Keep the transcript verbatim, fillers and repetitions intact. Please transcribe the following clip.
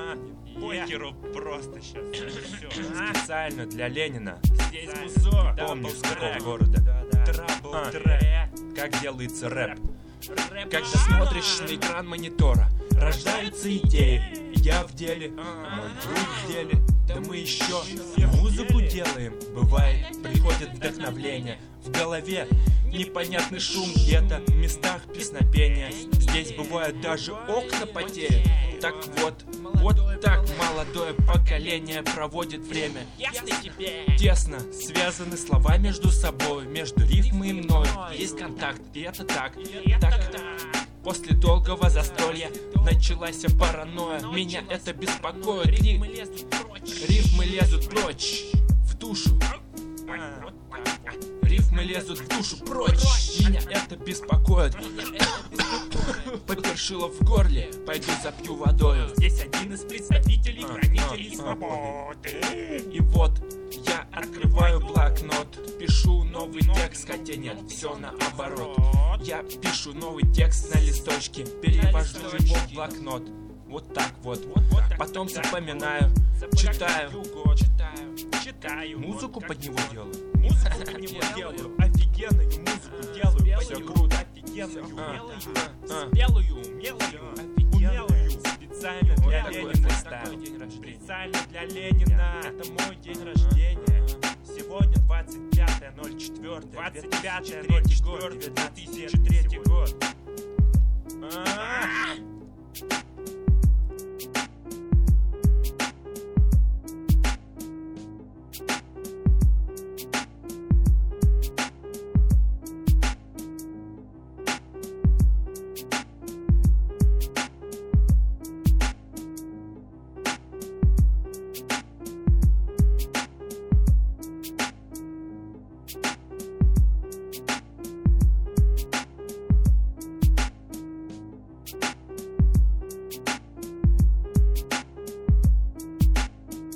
Покеру просто сейчас. Специально для Ленина. Здесь музо. Помню, с какого города. Трабл А, трэп. Как делается рэп. Когда смотришь на экран монитора, рождаются идеи. Я в деле, мой друг в деле. Да мы еще музыку делаем. Бывает, приходит вдохновление. В голове непонятный шум где-то, в местах песнопения. Здесь бывают даже окна потеют. Так вот, вот так молодое поколение проводит время. Ясно тебе? Тесно связаны слова между собой, между рифмой и мной. Есть контакт, и это так, так. После долгого застолья началась паранойя. Меня это беспокоит. Рифмы лезут прочь, рифмы лезут прочь в душу. Рифмы лезут в душу прочь. Меня это беспокоит. Попершило в горле, пойду запью водою. Здесь один из представителей хранителей свободы. И вот я открываю блокнот, пишу новый текст, хотя нет, все наоборот. Я пишу новый текст на листочке, перевожу его в блокнот. Вот так вот. Потом запоминаю, читаю, Читаю. музыку под него делаю. Музыку под него делаю. Офигенную музыку делаю. Все круто. Офигенную, умелую. Спелую, умелую. Офигенную. Специально для Ленина. Специально для Ленина. Это мой день рождения. Сегодня двадцать пятое ноль четыре. двадцать пятое ноль четыре две тысячи третий год.